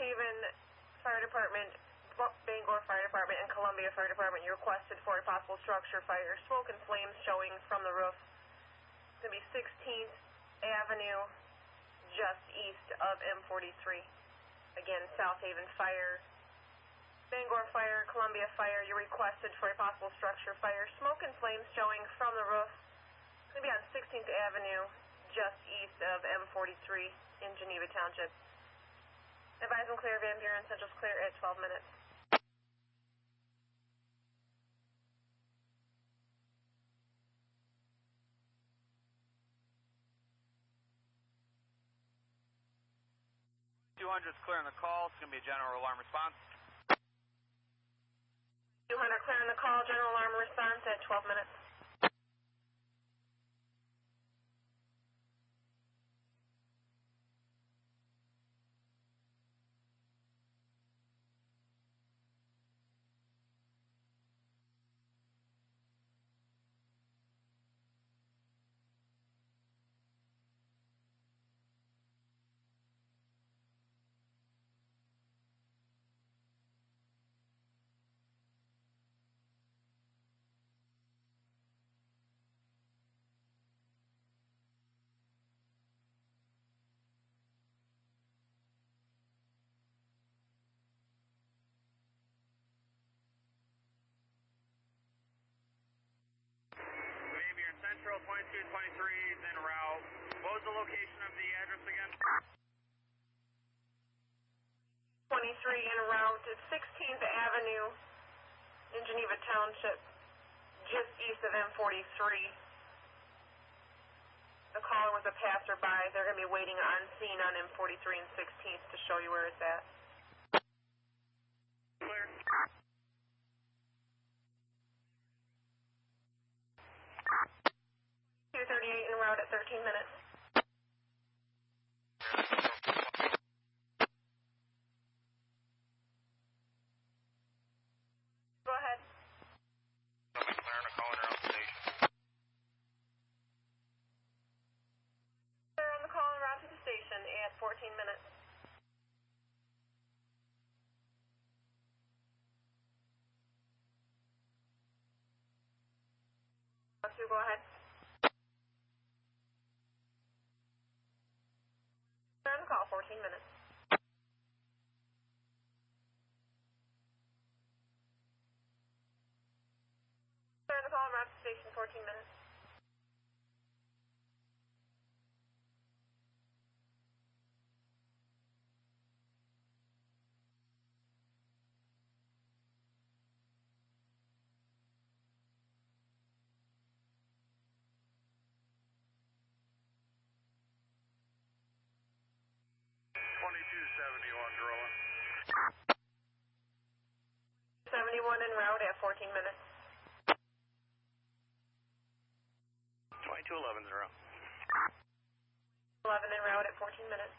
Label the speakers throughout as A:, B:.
A: Haven Fire Department, Bangor Fire Department, and Columbia Fire Department, you requested for a possible structure fire. Smoke and flames showing from the roof. It's going to be 16th Avenue, just east of M43. Again, South Haven Fire, Bangor Fire, Columbia Fire, you requested for a possible structure fire. Smoke and flames showing from the roof. It's going to be on 16th Avenue, just east of M43 in Geneva Township. Advise and clear, Van Buren, Central's clear at 12 minutes.
B: .200's clear on the call. It's going to be a general alarm response.
A: 200 clear on the call, general alarm response at 12 minutes.
B: Central 2223 is en route. What was the location of the address again?
A: 23 en route at 16th Avenue in Geneva Township, just east of M43. The caller was a passerby. They're going to be waiting on scene on M43 and 16th to show you where it's at.
B: Clear.
A: 238 en route at 13 minutes. Go ahead.
B: McLaren are calling around the station.
A: They're on the call and route to the station at 14 minutes. Go ahead. They're on the call, 14 minutes. They're on the call and route to the station, 14 minutes.
B: Gorilla.
A: 71 en route at 14 minutes.
B: 2211's en route.
A: 11 en route at 14 minutes.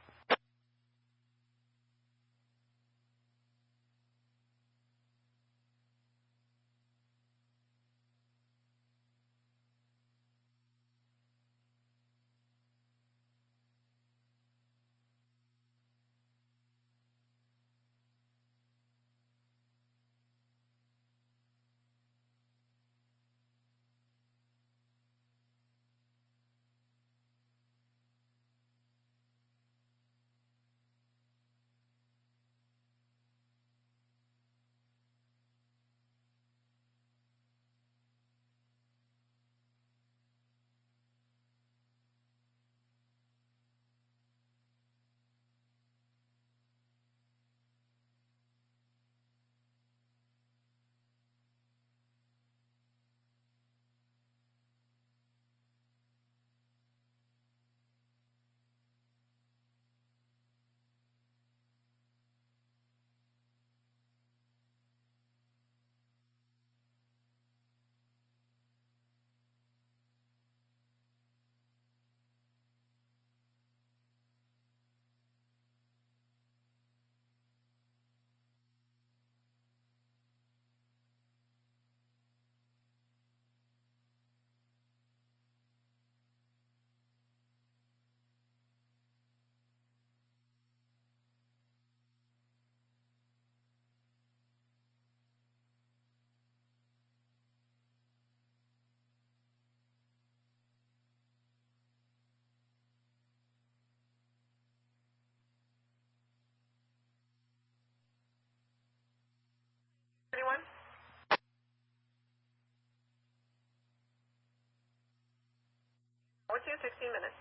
A: 2202, 16 minutes.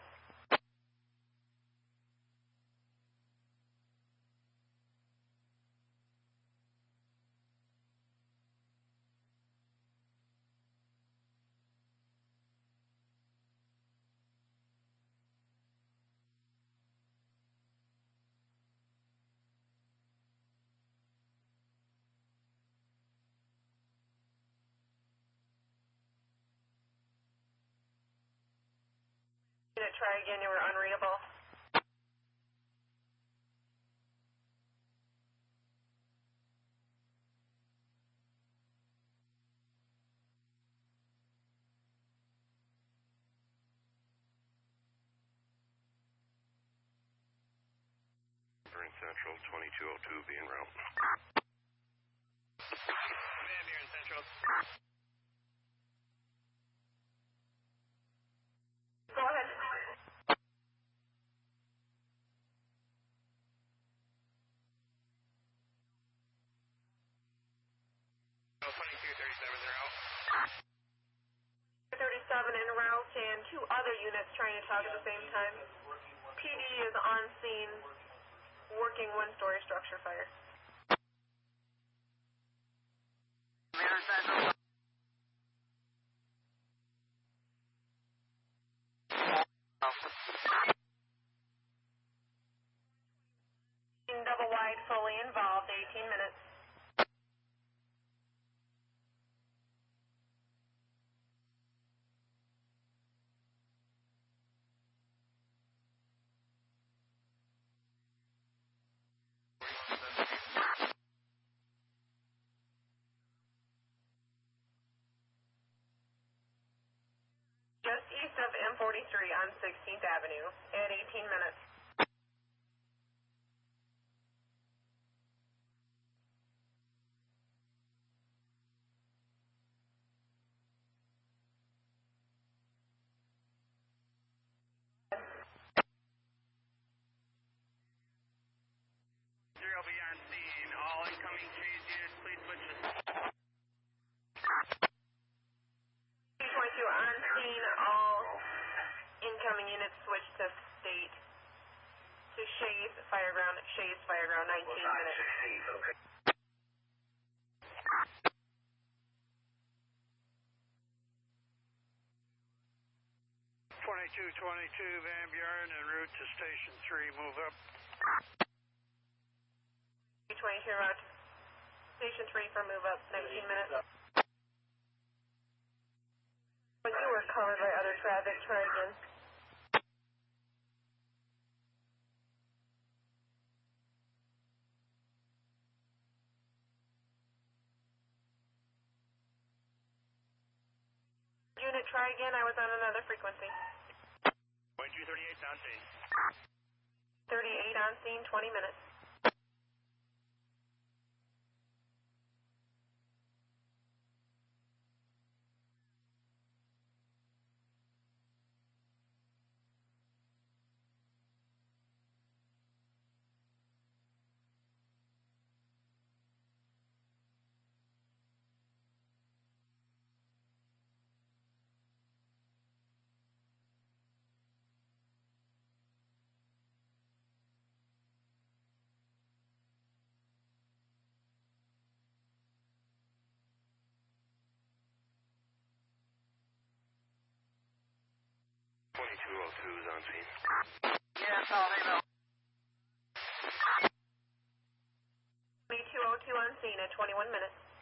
A: Unit, try again, you were unreadable.
C: Burn Central, 2202 being route.
B: Van Buren Central.
A: Go ahead.
B: Oh, 2237 en route.
A: 37 en route and two other units trying to talk at the same time. PD is on scene, working one-story structure fire. Double wide, fully involved, 18 minutes. Just east of M43 on 16th Avenue at 18 minutes.
B: Zero will be on scene. All incoming chase units, please switch to...
A: 222 on scene, all incoming units switch to state. To Shays Fireground, 19 minutes.
D: Van Buren en route to Station 3, move up.
A: 222 route to Station 3 for move up, 19 minutes. But you were covered by other traffic, try again. Unit, try again, I was on another frequency.
B: 2238 on scene.
A: 38 on scene, 20 minutes.
C: Is on scene.
D: Yes, all email.
A: 2202 on scene at 21 minutes.